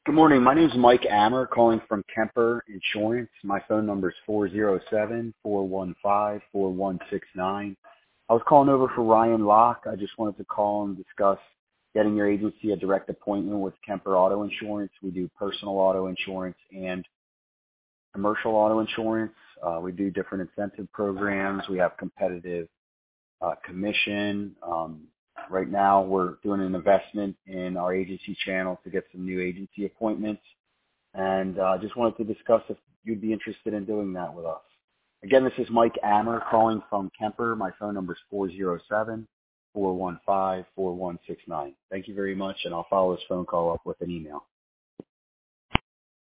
Good morning. My name is Mike Ammer calling from Kemper Insurance. My phone number is 407-415-4169. I was calling over for Ryan Locke. I just wanted to call and discuss getting your agency a direct appointment with Kemper Auto Insurance. We do personal auto insurance and commercial auto insurance. We do different incentive programs. We have competitive commission. Right now, we're doing an investment in our agency channel to get some new agency appointments, and I just wanted to discuss if you'd be interested in doing that with us. Again, this is Mike Ammer calling from Kemper. My phone number is 407-415-4169. Thank you very much, and I'll follow this phone call up with an email.